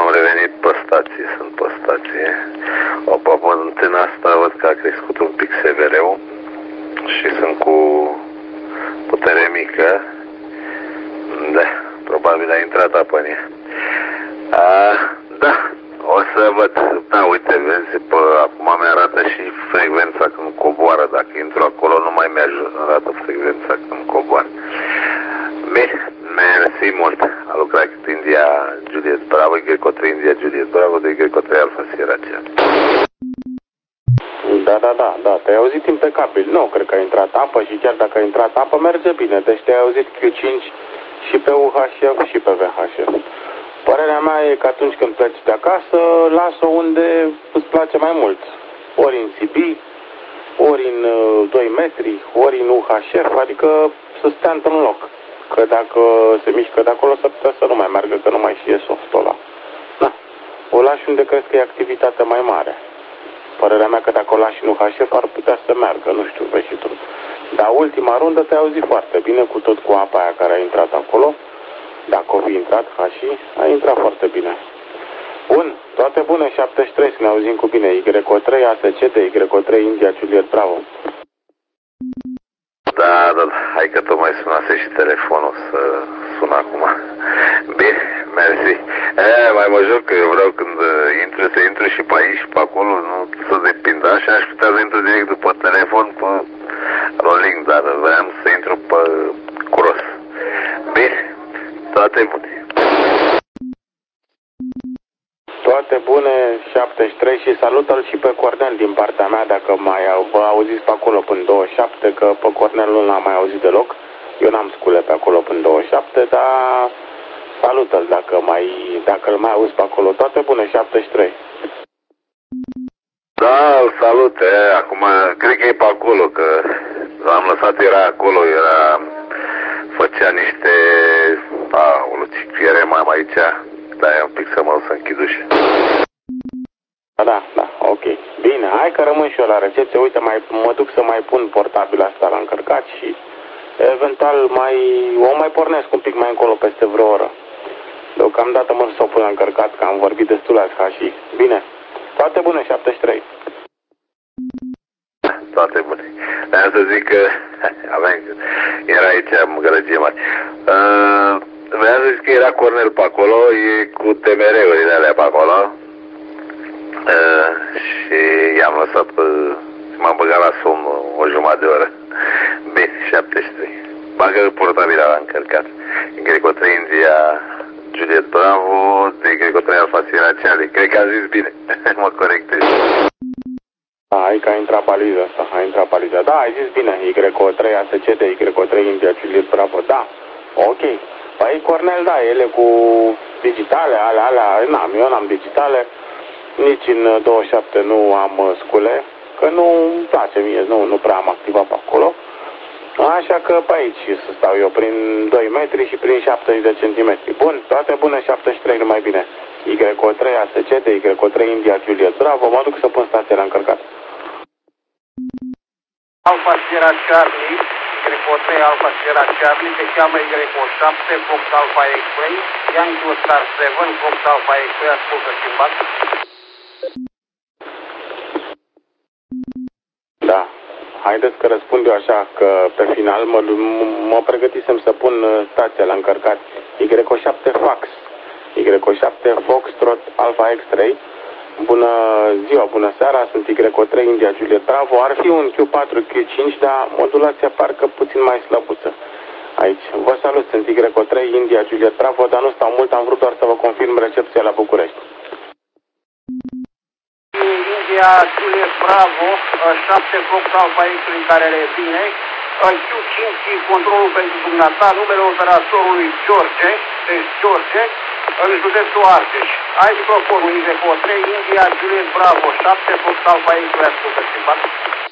Am revenit pe stație, sunt pe stație. Opa, pe antena asta văd că a crescut un pic SVR-ul și sunt cu putere mică. Da, probabil a intrat apă în ea. Da, o să văd. Da, uite, vezi, acum mi-arată și frecvența când coboară. Dacă intru acolo, nu mai mi-arată frecvența când coboară. Bine, mersi mult. A lucrat India Juliet Bravo, Greco 3 India Juliet Bravo, de Greco 3 Alfa Sierra Charlie. Da, te-ai auzit impecabil. Nu, cred că a intrat apă și chiar dacă a intrat apă, merge bine. Deci te-ai auzit Q5 și pe UHF și pe VHF. Părerea mea e că atunci când pleci de acasă, lasă unde îți place mai mult. Ori în CB, ori în 2 metri, ori în UHF, adică să stea într-un loc. Că dacă se mișcă de acolo, s-ar putea să nu mai meargă, că nu mai știe softul ăla. Da, o lași unde crezi că e activitate mai mare. Părerea mea că dacă o lași în UHF ar putea să meargă, nu știu, vezi și tu. Dar ultima rundă te-ai auzit foarte bine, cu tot cu apa aia care a intrat acolo. Dacă o fi intrat, a intrat foarte bine. Bun, toate bune, 73, să ne auzim cu bine. Y3, ASC, de Y3, India, Juliet, Bravo. Da, hai că tocmai sunase și telefonul să sun acum. Bine, mersi. Mai mă joc că eu vreau când intru să intru și pe aici și pe acolo, nu să depind. Așa aș putea să intru direct după telefon pe rolling, dar vreau să intru pe cross. Bine, toate bune. Toate bune, 73, și salută-l și pe Cornel din partea mea, dacă mai auziți pe acolo până 27, că pe Cornel nu l-am mai auzit deloc. Eu n-am scule pe acolo până 27, dar salută-l dacă îl mai auzi pe acolo. Toate bune, 73. Da, îl salut, acum cred că e pe acolo, că l-am lăsat, era acolo, făcea niște, mai aici, dar e un pic să mă să închid ușa. Da, ok. Bine, hai că rămân și eu la recepție. Uite, mă duc să mai pun portabil asta la încărcat și eventual o mai pornesc un pic mai încolo peste vreo oră. Deocamdată mă să o pun la încărcat, că am vorbit destul azi și bine. Toate bune, 73. Toate bune. Vreau să zic că era aici gălăgie mare. Vreau să zic că era Cornel pe acolo, e cu TMR-urile alea pe acolo. Și i-am lăsat m-am băgat la somn o jumătate de oră. Bine, 73. Bagă portabilă la încărcat. Greco 3 India Juliet Bravo, de Greco 3 Alfa Sierra Charlie. Cred că am zis bine. Mă corectez. Hai că a intrat baliza asta, Da, ai zis bine. Y3 ASC, de Y3 India Juliet Bravo. Da, ok. Păi Cornel, da, ele cu digitale, alea, eu n-am digitale. Nici în 27 nu am scule, că nu-mi place mie, nu prea am activat pe acolo. Așa că pe aici să stau eu, prin 2 metri și prin 70 de centimetri. Bun, toate bune, 73, numai bine. Y3 ASC, de Y3 India Juliet Bravo, mă duc să pun stația la încărcat. Alfa Sierra Charlie, Y3 Alfa Sierra Charlie, te cheamă Y7, Fox Alfa X-Ray, Yankee Star 7, Fox Alfa X-Ray, ascultă schimbat. Da, haideți că răspund eu așa, că pe final mă pregătisem să pun stația la încărcat. Y7 Fax, Y7 Foxtrot Alpha X3. Bună ziua, bună seara, sunt Y3 India Juliet Bravo. Ar fi un Q4 Q5, dar modulația parcă puțin mai slăbuță. Aici, vă salut, sunt Y3 India Juliet Bravo, dar nu stau mult, am vrut doar să vă confirm recepția la București. India Juliet Bravo, 7 Fox Alpha X-Ray care revine, Q5 controlul pentru dumneata, numele operatorului George, deci George, în județul Argeș. Ai microfonul Y3 India Juliet Bravo, 7 Fox Alpha X-Ray, ascultă schimbat.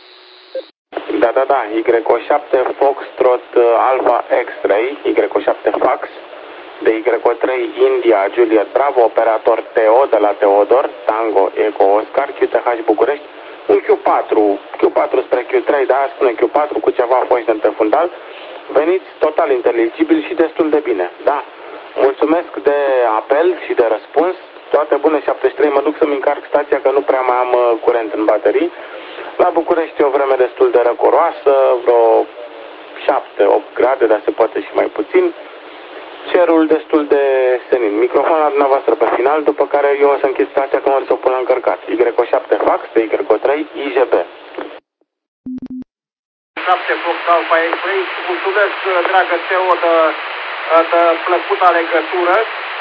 Da, Y7 Foxtrot Alpha X-Ray, Y7 Fax, de Y3 India Juliet Bravo, operator TO de la Teodor, Tango Eco Oscar, QTH București, un Q4 spre Q3, da, spune Q4 cu ceva foști pe fundal, veniți total inteligibil și destul de bine, da. Mulțumesc de apel și de răspuns, Toate bune, 73, mă duc să-mi încarc stația că nu prea mai am curent în baterii. La București e o vreme destul de răcoroasă, vreo 7-8 grade, dar se poate și mai puțin. Cerul destul de senin. Microfonul la dumneavoastră pe final, după care eu o să închid stația că mă duc să o pun la încărcat. Y7 fax, de Y3, IGB. 7 Fox Alpha X-Ray, mulțumesc, dragă Teo, de plăcuta legătură.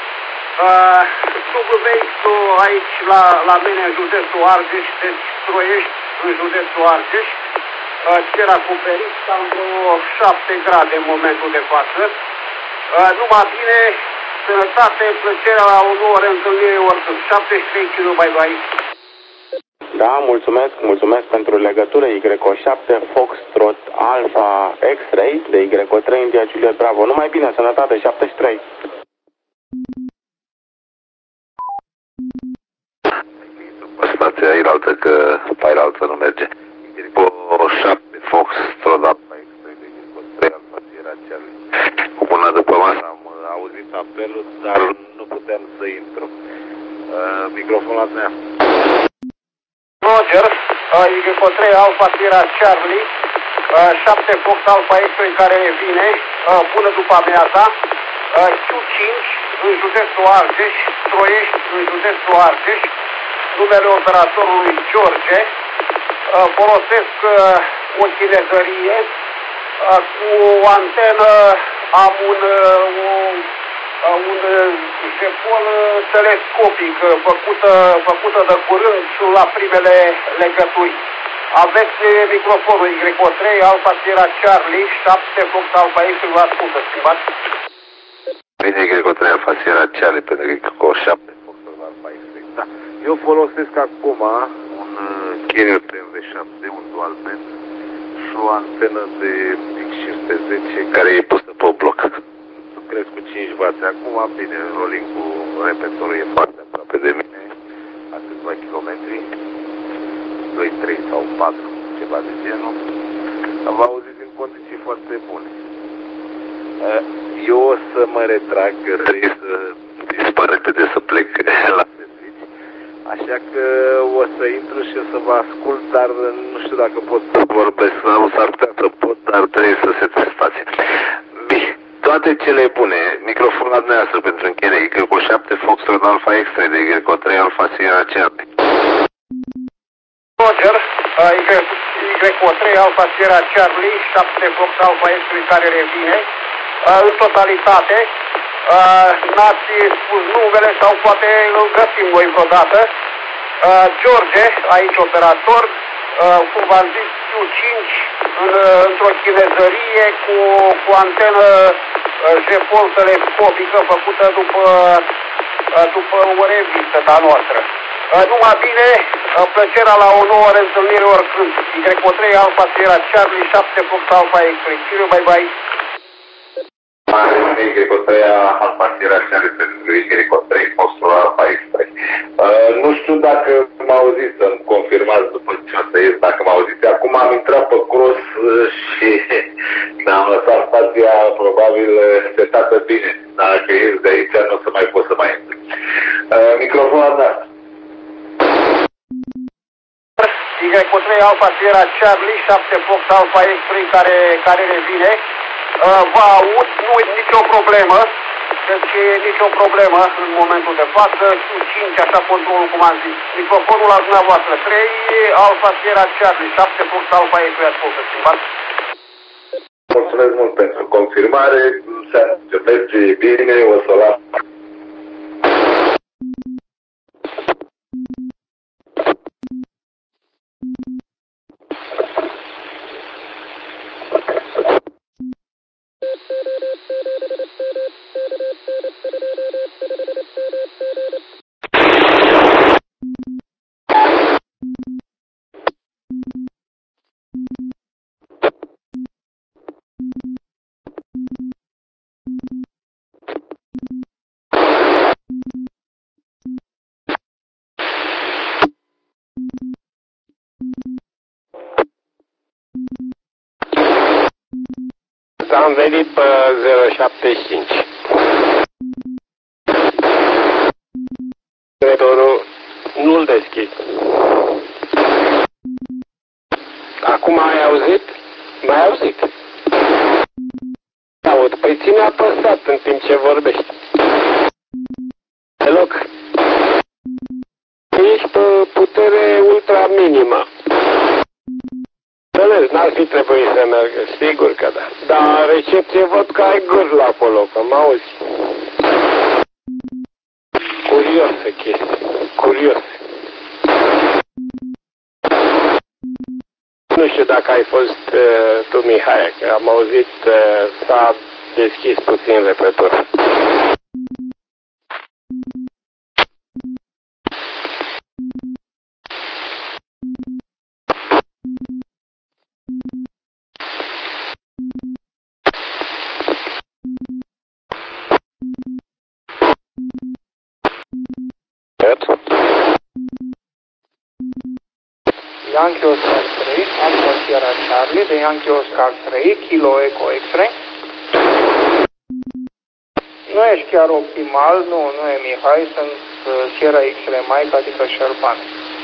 WX-ul aici la mine în județul Argeș, deci Stroiești în județul Argeș. Cer acoperit, cam vreo 7 grade în momentul de față. Numai bine, sănătate, plăcerea la o nouă reîntâlnire oricând. 73 kg, bye bye. Da, mulțumesc pentru legătură. Y7 Foxtrot Alpha X-Ray, de Y3 India Juliet Bravo. Numai bine, sănătate, 73. Stația ailaltă, că ailaltă nu merge. Y7 Foxtrot Alpha X-Ray, de Y3 Alpha Sierra Charlie. Cu până după masă am auzit apelul, dar nu putem să intru. Microfonul la mea. Roger, Y3 Alpha Sierra Charlie, 7 Fox Alpha X-Ray care vine, bună după amiaza, Q5 în județul Argeș, Stroiești în județul Argeș, numele operatorului George, folosesc o chinezărie, cu o antenă am un jepol telescopic făcută de curând, sunt la primele legături. Aveți microfonul Y3 Alpha Sierra Charlie, 7 Fox Alpha X, vă ascultă, schimbați. Bine, Y3 Alpha Sierra Charlie, pentru că cu 7 Fox Alpha X. Da. Eu folosesc acum un Carrier PMV7, un dual band și o antenă de X510 care e pusă pe bloc. Cresc cu 5W. Acum, bine, rolling-ul, repetorul e foarte aproape de mine, a câțiva kilometri, 2, 3 sau 4, ceva de genul. Am auzit în condiții foarte bune. Eu o să mă retrag, că trebuie să dispar repede să plec la servici, așa că o să intru și o să vă ascult, dar nu știu dacă pot să vorbesc sau s-ar putea să pot, dar trebuie să se testați. Bine. Toate cele bune, microfonul la dumneavoastră pentru încheiere, Y7 Foxtrot Alpha X-Ray, de Y3 Alpha Sierra Charlie. Roger, Y3 Alpha Sierra Charlie, 7 Fox Alpha X-Ray care revine, în totalitate, n-ați spus numele sau poate îl găsim noi vreodată. George, aici operator, cum v-am zis, Q5 într-o chinezărie cu antenă jepol telescopică făcută după o revistă de-a noastră. Numai bine, plăcerea la o nouă reîntâlnire oricând. Y3 Alpha Sierra Charlie, 7 Fox Alpha X-Ray. Bye bye. Y3 Alpha Sierra Charlie pentru Y3 Foxtrot Alpha X-Ray. Nu știu dacă mă auziți, să-mi confirmați după ce o să ies, dacă mă auziți. Acum am intrat pe cross și am lăsat stația probabil setată bine. Dacă ies de aici nu o să mai pot să mai intru. Microfonul meu. Y3 Alpha Sierra Charlie, 7 Fox Alpha X-Ray care revine. Vă aud, nu e nicio problemă, deci nicio problemă în momentul de față, Q5, așa controlul cum am zis. Microfonul la dumneavoastră, 3 Alpha Sierra Charlie, 7 Fox Alpha X-Ray, ascultă, schimbați. Mulțumesc mult pentru confirmare, se merge bine, o să las. Am venit pe 075. Directorul nu-l deschid. Acum ai auzit? M-ai auzit? Aud, păi ține apăsat în timp ce vorbești. Deloc. Ești pe putere ultra minimă. Înțeles, n-ar fi trebuit să meargă, sigur că da. Dar recepție văd că ai gârlă acolo, că mă auzi. Curiosă chestie, curios. Nu știu dacă ai fost tu, Mihai, că am auzit s-a deschis puțin repetor. Yankee Oscar 3, Alfa Sierra Charlie, de Yankee Oscar 3, Kilo Echo X-Ray. Nu ești chiar optimal, nu e Mihai, sunt Sierra X-Ray Mike, adică Șerban.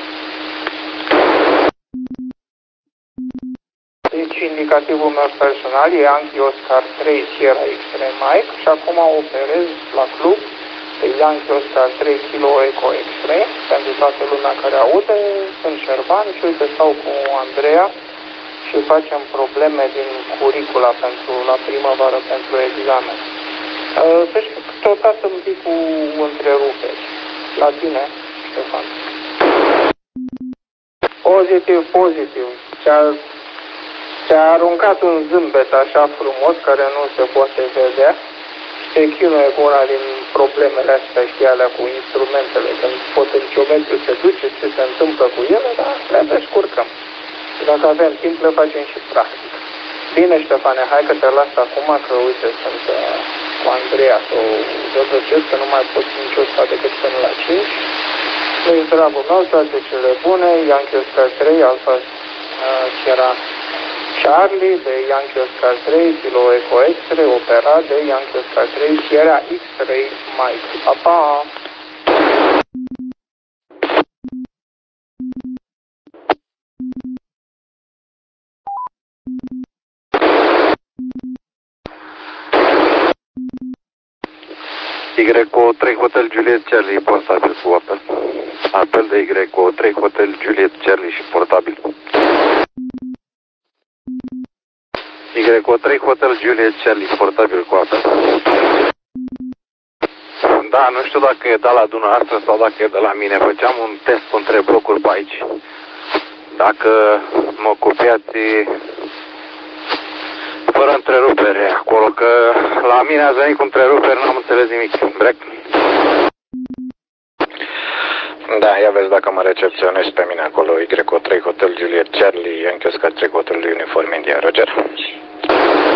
Deci indicativul meu personal e Yankee Oscar 3, Sierra X-Ray Mike și acum operez la club pe Yankee Oscar 3 Kilo Echo X-Ray. Pentru toată lumea care aude, sunt Șerban și uite stau cu Andreea și facem probleme din curicula la primăvară pentru examen. Deci câteodată un pic cu întreruperi. La tine, Ștefan. Pozitiv. Ți-a aruncat un zâmbet așa frumos care nu se poate vedea. Se chinuie cu una din problemele astea, știi, alea cu instrumentele, când potențiometrul se duce, ce se întâmplă cu ele, dar le descurcăm. Și dacă avem timp, le facem și practic. Bine, Ștefane, hai că te las acum, că uite, sunt cu Andreea, să o dădăcesc, că nu mai pot nici ăsta decât până la 5. Deci, dragul meu, toate cele bune, Yankee Oscar 3, Alfa Sierra Charlie, de Yankee Oscar 3, Kilo Echo X-Ray, operat de Yankee Oscar 3, Sierra X-Ray Mike. Pa, pa! Y3 Hotel Juliet Charlie, portabil cu apel. Apel de Y3 Hotel Juliet Charlie și portabil. Y3 Hotel Juliet Charlie, portabil cu apel. Da, nu știu dacă e de la dumneavoastră sau dacă e de la mine. Făceam un test cu între blocuri pe aici. Dacă mă copiați fără întrerupere acolo, că la mine a venit cu întrerupere, n-am înțeles nimic. Brec. Da, ia vezi dacă mă recepționezi pe mine acolo. Y3 Hotel Juliet Charlie, Yankee Oscar 3 Hotel Uniform India. Roger.